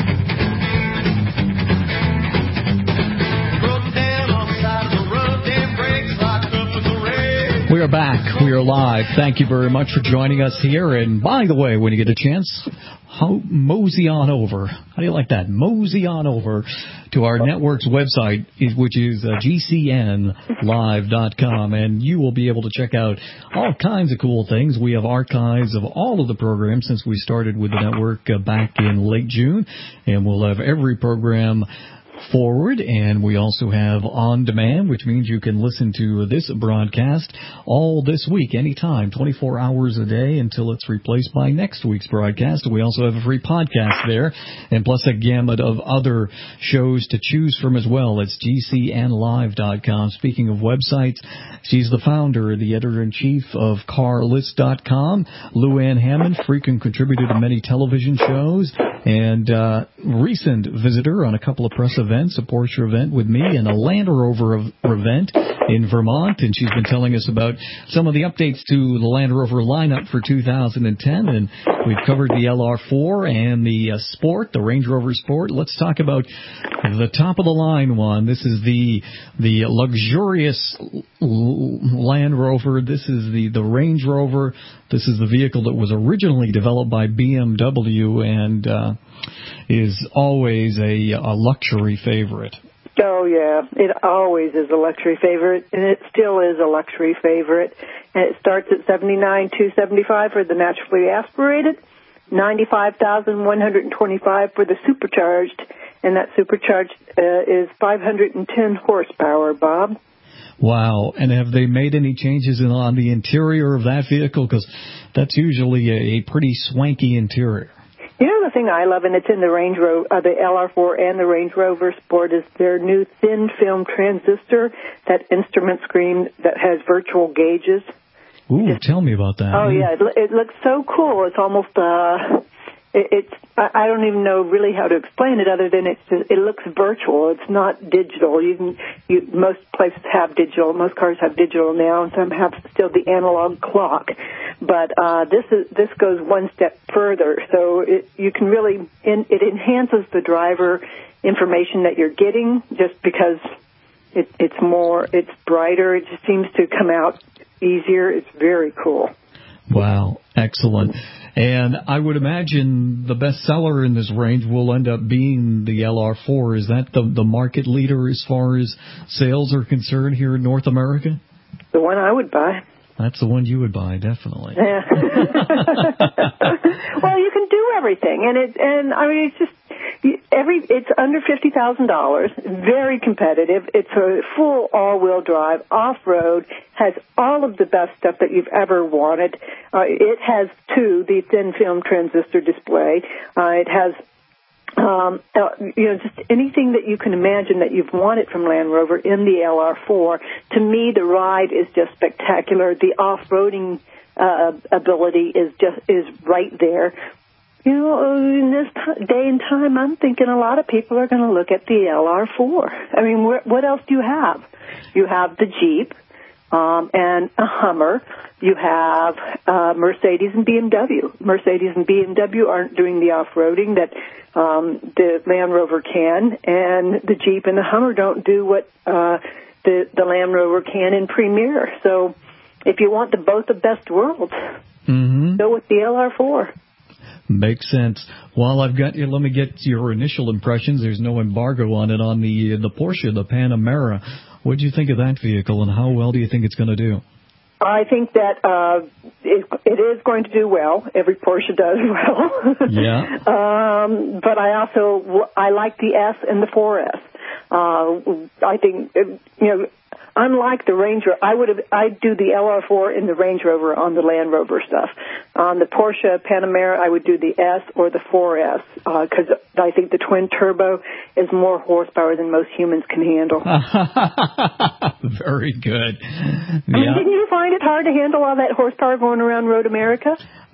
We are back. We are live. Thank you very much for joining us here. And by the way, when you get a chance, how, mosey on over. How do you like that? Mosey on over to our network's website, which is uh, G C N live dot com, and you will be able to check out all kinds of cool things. We have archives of all of the programs since we started with the network uh, back in late June, and we'll have every program forward, and we also have on demand, which means you can listen to this broadcast all this week, anytime, twenty-four hours a day until it's replaced by next week's broadcast. We also have a free podcast there, and plus a gamut of other shows to choose from as well. It's G C N live dot com. Speaking of websites, she's the founder, the editor-in-chief of car list dot com. Lou Ann Hammond, frequent contributor to many television shows, and uh, recent visitor on a couple of press events, a Porsche event with me and a Land Rover event in Vermont, and she's been telling us about some of the updates to the Land Rover lineup for two thousand ten, and we've covered the L R four and the uh, Sport, the Range Rover Sport. Let's talk about the top of the line one. This is the the luxurious Land Rover. This is the, the Range Rover. This is the vehicle that was originally developed by B M W and uh, is always a, a luxury favorite. Oh, yeah. It always is a luxury favorite, and it still is a luxury favorite. And it starts at seventy-nine thousand two hundred seventy-five dollars for the naturally aspirated, ninety-five thousand one hundred twenty-five dollars for the supercharged, and that supercharged uh, is five hundred ten horsepower, Bob. Wow. And have they made any changes in, on the interior of that vehicle? Because that's usually a, a pretty swanky interior. You know, the thing I love, and it's in the Range Rover, uh, the L R four and the Range Rover Sport, is their new thin film transistor, that instrument screen that has virtual gauges. Ooh, Just, tell me about that. Oh, yeah, it, it looks so cool. It's almost, uh, it, it's, I, I don't even know really how to explain it other than it's just, it looks virtual. It's not digital. You can, you, most places have digital. Most cars have digital now, and some have still the analog clock. But uh, this is this goes one step further, so it, you can really in, it enhances the driver information that you're getting just because it, it's more, it's brighter. It just seems to come out easier. It's very cool. Wow, excellent. And I would imagine the best seller in this range will end up being the L R four. Is that the, the market leader as far as sales are concerned here in North America? The one I would buy. That's the one you would buy, definitely. Yeah. Well, you can do everything, and it and I mean it's just every it's under fifty thousand dollars, very competitive. It's a full all-wheel drive, off-road, has all of the best stuff that you've ever wanted. Uh, it has two, the thin film transistor display. Uh, it has. Um, uh, you know, just anything that you can imagine that you've wanted from Land Rover in the L R four. To me, the ride is just spectacular. The off-roading uh, ability is just is right there. You know, in this t- day and time, I'm thinking a lot of people are going to look at the L R four. I mean, wh- what else do you have? You have the Jeep um, and a Hummer. You have uh, Mercedes and B M W. Mercedes and B M W aren't doing the off-roading that um, the Land Rover can, and the Jeep and the Hummer don't do what uh, the, the Land Rover can in Premier. So if you want the both the best worlds, mm-hmm. go with the L R four. Makes sense. Well, I've got you. Let me get your initial impressions. There's no embargo on it on the the Porsche, the Panamera. What do you think of that vehicle, and how well do you think it's going to do? I think that uh, it, it is going to do well. Every Porsche does well. Yeah. um, but I also I like the S and the four S. Uh, I think you know. Unlike the Range Rover, I would have I'd do the L R four in the Range Rover on the Land Rover stuff. On the Porsche Panamera, I would do the S or the four S because uh, I think the twin turbo is more horsepower than most humans can handle. Very good. I mean, didn't you find it hard to handle all that horsepower going around Road America?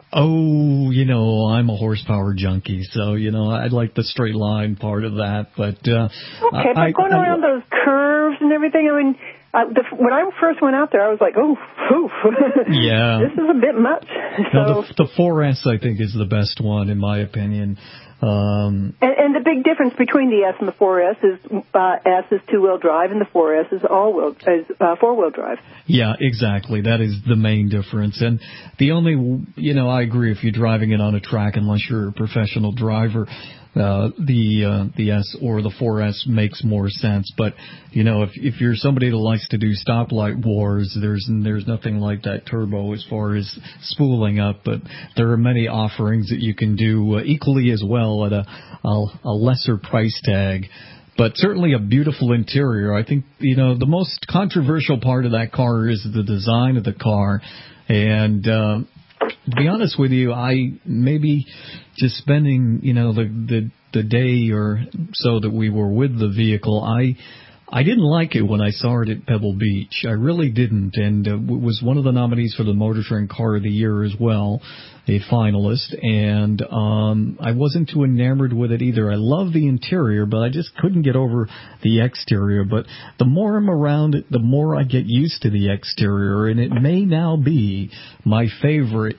Oh, you know, I'm a horsepower junkie, so, you know, I'd like the straight line part of that. But uh, okay, but I, going I, around I, those curves and everything, I mean, uh, the, when I first went out there, I was like, oh, oof. Yeah. This is a bit much. So, no, the, the four S, I think, is the best one, in my opinion. Um, and, and the big difference between the S and the four S is uh, S is two-wheel drive and the four S is all-wheel is uh, four-wheel drive. Yeah, exactly. That is the main difference. And the only, you know, I agree if you're driving it on a track, unless you're a professional driver, uh, the uh, the S or the four S makes more sense. But, you know, if if you're somebody that likes to do stoplight wars, there's there's nothing like that turbo as far as spooling up. But there are many offerings that you can do uh, equally as well at a, a a lesser price tag. But certainly a beautiful interior. I think, you know, the most controversial part of that car is the design of the car. And uh, to be honest with you, I maybe just spending, you know, the, the the day or so that we were with the vehicle, I I didn't like it when I saw it at Pebble Beach. I really didn't, and uh, it was one of the nominees for the Motor Trend Car of the Year as well, a finalist, and um, I wasn't too enamored with it either. I love the interior, but I just couldn't get over the exterior. But the more I'm around it, the more I get used to the exterior, and it may now be my favorite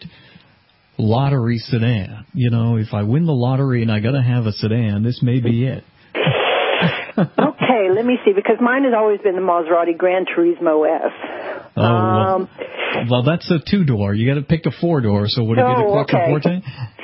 lottery sedan. You know, if I win the lottery and I got to have a sedan, this may be it. Okay, let me see, because mine has always been the Maserati Gran Turismo S. Oh, um, well, well, that's a two-door. You got to pick a four-door, so would it oh, be the Quattroporte? Okay.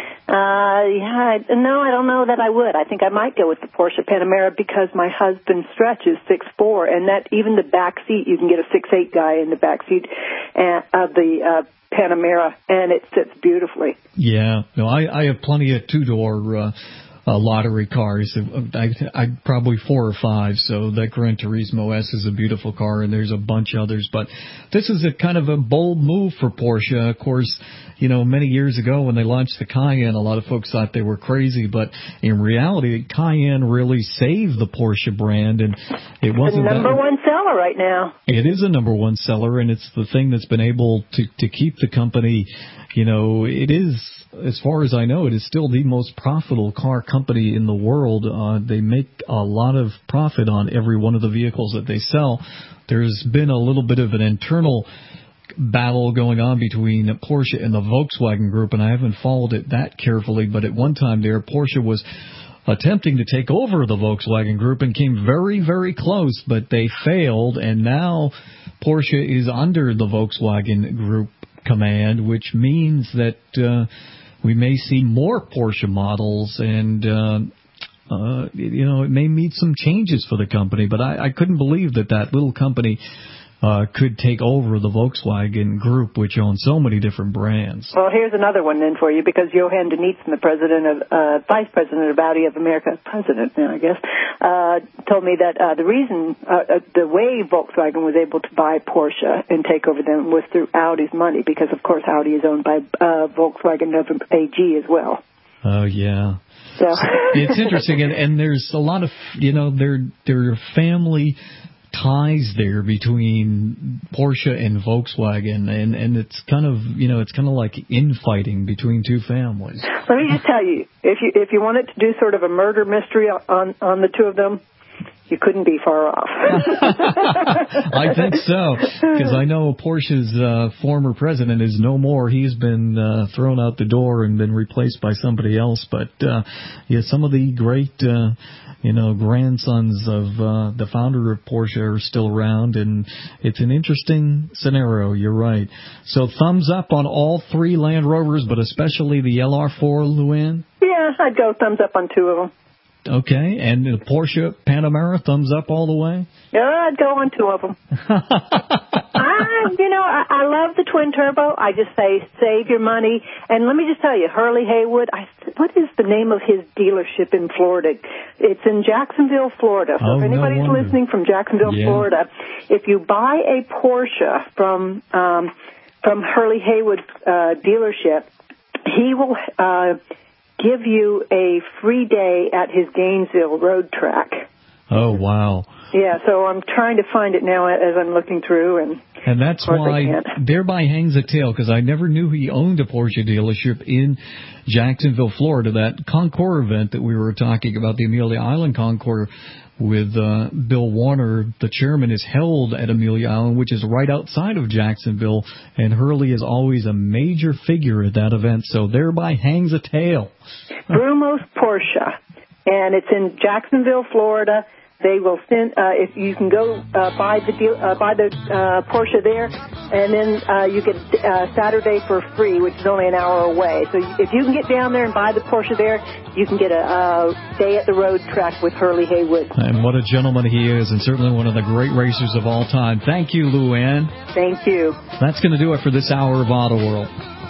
Uh, yeah, I, no, I don't know that I would. I think I might go with the Porsche Panamera because my husband Stretch is six foot four, and that even the back seat, you can get a six foot eight guy in the back seat of the uh, Panamera, and it sits beautifully. Yeah, no, I, I have plenty of two-door uh Uh, lottery cars. I, I probably four or five. So that Gran Turismo S is a beautiful car, and there's a bunch others. But this is a kind of a bold move for Porsche. Of course, you know, many years ago when they launched the Cayenne, a lot of folks thought they were crazy, but in reality, Cayenne really saved the Porsche brand, and it wasn't the number that, one seller right now. It is a number one seller, and it's the thing that's been able to to keep the company. You know, it is, as far as I know, it is still the most profitable car company in the world. Uh, they make a lot of profit on every one of the vehicles that they sell. There's been a little bit of an internal battle going on between Porsche and the Volkswagen Group, and I haven't followed it that carefully, but at one time there, Porsche was attempting to take over the Volkswagen Group and came very, very close, but they failed, and now Porsche is under the Volkswagen Group command, which means that uh, we may see more Porsche models, and uh, uh, you know, it may mean some changes for the company. But I, I couldn't believe that that little company Uh, could take over the Volkswagen Group, which owns so many different brands. Well, here's another one then for you, because Johan de Nietzen, the president of, uh, vice president of Audi of America, president now, I guess, uh, told me that uh, the reason, uh, uh, the way Volkswagen was able to buy Porsche and take over them was through Audi's money, because, of course, Audi is owned by uh, Volkswagen A G as well. Oh, yeah. So it's interesting, and, and there's a lot of, you know, there there are family ties there between Porsche and Volkswagen, and and it's kind of, you know, it's kind of like infighting between two families. Let me just tell you, if you if you wanted to do sort of a murder mystery on on the two of them, you couldn't be far off. I think so, because I know Porsche's uh, former president is no more. He's been uh, thrown out the door and been replaced by somebody else. But uh, yeah, some of the great, uh, you know, grandsons of uh, the founder of Porsche are still around, and it's an interesting scenario. You're right. So thumbs up on all three Land Rovers, but especially the L R four, Luann? Yeah, I'd go thumbs up on two of them. Okay, and the Porsche Panamera, thumbs up all the way? Yeah, I'd go on two of them. I, you know, I, I love the twin turbo. I just say save your money. And let me just tell you, Hurley Haywood, I, what is the name of his dealership in Florida? It's in Jacksonville, Florida. So oh, if anybody's no listening from Jacksonville, yeah. Florida, if you buy a Porsche from um, from Hurley Haywood uh, dealership, he will uh, give you a free day at his Gainesville road track. Oh, wow. Yeah, so I'm trying to find it now as I'm looking through, and and that's why thereby hangs a tale, because I never knew he owned a Porsche dealership in Jacksonville, Florida. That Concours event that we were talking about, the Amelia Island Concours with uh, Bill Warner, the chairman, is held at Amelia Island, which is right outside of Jacksonville, and Hurley is always a major figure at that event, so thereby hangs a tale. Brumos Porsche, and it's in Jacksonville, Florida. They will send, uh, if you can go uh, buy the deal, uh, buy the uh, Porsche there, and then uh, you get uh, Saturday for free, which is only an hour away. So if you can get down there and buy the Porsche there, you can get a uh, day at the road track with Hurley Haywood. And what a gentleman he is, and certainly one of the great racers of all time. Thank you, Luann. Thank you. That's going to do it for this hour of Auto World.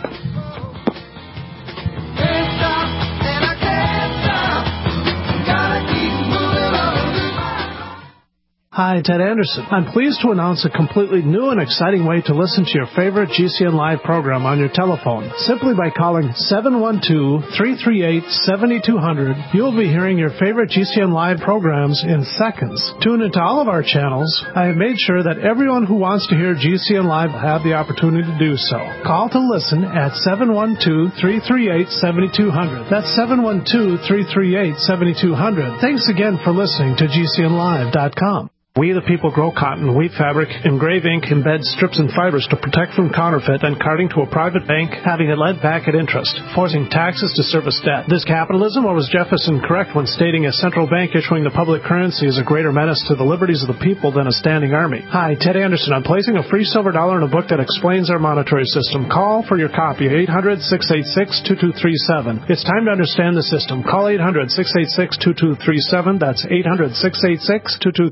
Hi, Ted Anderson. I'm pleased to announce a completely new and exciting way to listen to your favorite G C N Live program on your telephone. Simply by calling seven one two, three three eight, seven two zero zero, you'll be hearing your favorite G C N Live programs in seconds. Tune into all of our channels. I have made sure that everyone who wants to hear G C N Live will have the opportunity to do so. Call to listen at seven one two, three three eight, seven two zero zero. That's seven one two, three three eight, seven two zero zero. Thanks again for listening to G C N live dot com. We the people grow cotton, weave fabric, engrave ink, embed strips and fibers to protect from counterfeit and carting to a private bank, having it lent back at interest, forcing taxes to service debt. This capitalism, or was Jefferson correct when stating a central bank issuing the public currency is a greater menace to the liberties of the people than a standing army? Hi, Ted Anderson. I'm placing a free silver dollar in a book that explains our monetary system. Call for your copy, eight hundred, six eight six, two two three seven. It's time to understand the system. Call eight hundred, six eight six, two two three seven. That's eight hundred, six eight six, two two three seven.